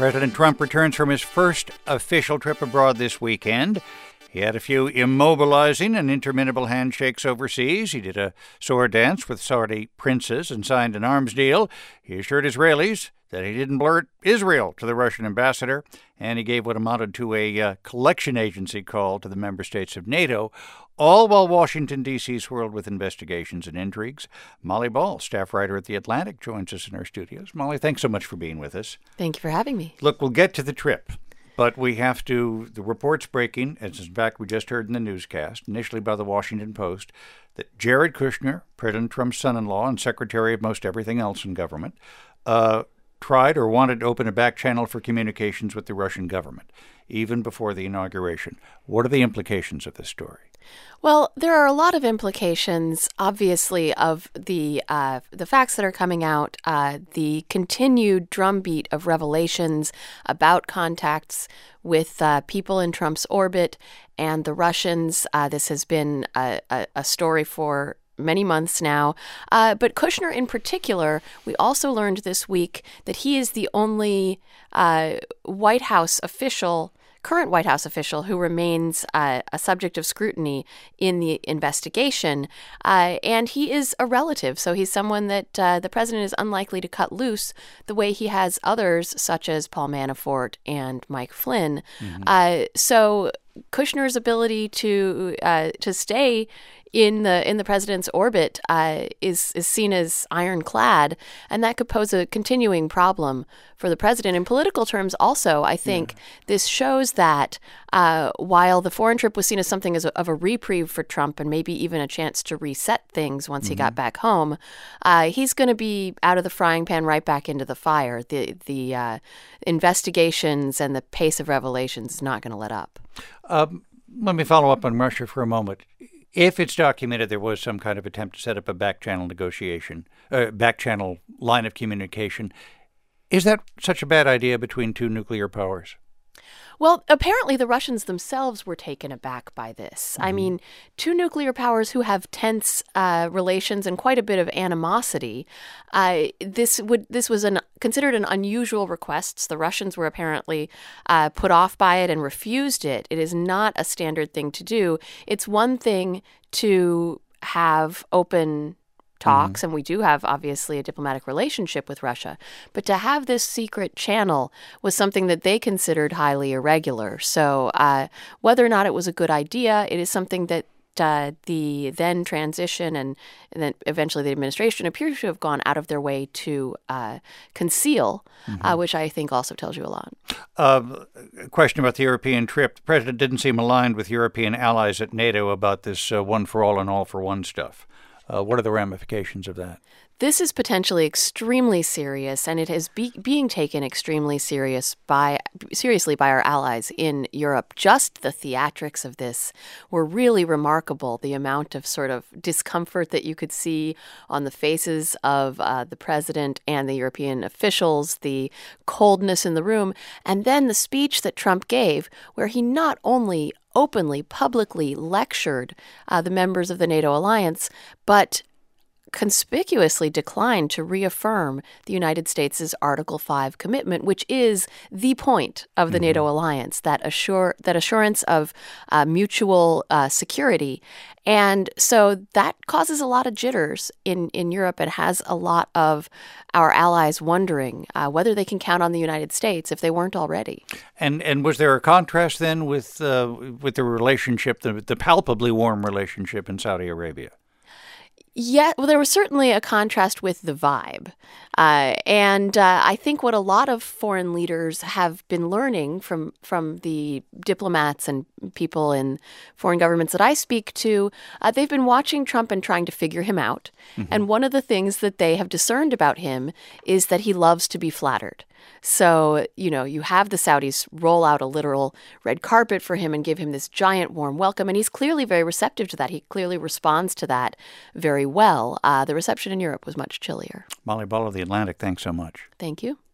President Trump returns from his first official trip abroad this weekend. He had a few immobilizing and interminable handshakes overseas. He did a sword dance with Saudi princes and signed an arms deal. He assured Israelis that he didn't blurt Israel to the Russian ambassador, and he gave what amounted to a collection agency call to the member states of NATO, all while Washington, D.C. swirled with investigations and intrigues. Molly Ball, staff writer at The Atlantic, joins us in our studios. Molly, thanks so much for being with us. Thank you for having me. Look, we'll get to the trip, but we have to, the report's breaking, as in fact we just heard in the newscast, initially by the Washington Post, that Jared Kushner, President Trump's son-in-law and secretary of most everything else in government, tried or wanted to open a back channel for communications with the Russian government, even before the inauguration. What are the implications of this story? Well, there are a lot of implications, obviously, of the facts that are coming out, the continued drumbeat of revelations about contacts with people in Trump's orbit and the Russians. This has been a story for many months now. But Kushner in particular, we also learned this week that he is the only current White House official who remains a subject of scrutiny in the investigation. And he is a relative, so he's someone that the president is unlikely to cut loose the way he has others, such as Paul Manafort and Mike Flynn. Mm-hmm. So Kushner's ability to stay in the president's orbit is seen as ironclad, and that could pose a continuing problem for the president. In political terms also, I think this shows that while the foreign trip was seen as something of a reprieve for Trump and maybe even a chance to reset things once he got back home, he's going to be out of the frying pan right back into the fire. The investigations and the pace of revelations is not going to let up. Let me follow up on Russia for a moment. If it's documented there was some kind of attempt to set up a back channel line of communication, is that such a bad idea between two nuclear powers? Well, apparently the Russians themselves were taken aback by this. Mm-hmm. I mean, two nuclear powers who have tense relations and quite a bit of animosity. This was considered an unusual request. The Russians were apparently put off by it and refused it. It is not a standard thing to do. It's one thing to have open talks, and we do have, obviously, a diplomatic relationship with Russia. But to have this secret channel was something that they considered highly irregular. So whether or not it was a good idea, it is something that the then transition and then eventually the administration appears to have gone out of their way to conceal, which I think also tells you a lot. A question about the European trip. The president didn't seem aligned with European allies at NATO about this one for all and all for one stuff. What are the ramifications of that? This is potentially extremely serious, and it is being taken extremely seriously by our allies in Europe. Just the theatrics of this were really remarkable. The amount of sort of discomfort that you could see on the faces of the president and the European officials, the coldness in the room, and then the speech that Trump gave, where he not only openly, publicly lectured the members of the NATO alliance, but conspicuously declined to reaffirm the United States' Article 5 commitment, which is the point of the NATO alliance, that assurance of mutual security. And so that causes a lot of jitters in Europe and has a lot of our allies wondering whether they can count on the United States if they weren't already. And was there a contrast then with the relationship, the palpably warm relationship in Saudi Arabia? Yeah, well, there was certainly a contrast with the vibe. And I think what a lot of foreign leaders have been learning from the diplomats and people in foreign governments that I speak to, they've been watching Trump and trying to figure him out. And one of the things that they have discerned about him is that he loves to be flattered. So, you have the Saudis roll out a literal red carpet for him and give him this giant warm welcome. And he's clearly very receptive to that. He clearly responds to that very well. The reception in Europe was much chillier. Molly Ball of The Atlantic, thanks so much. Thank you.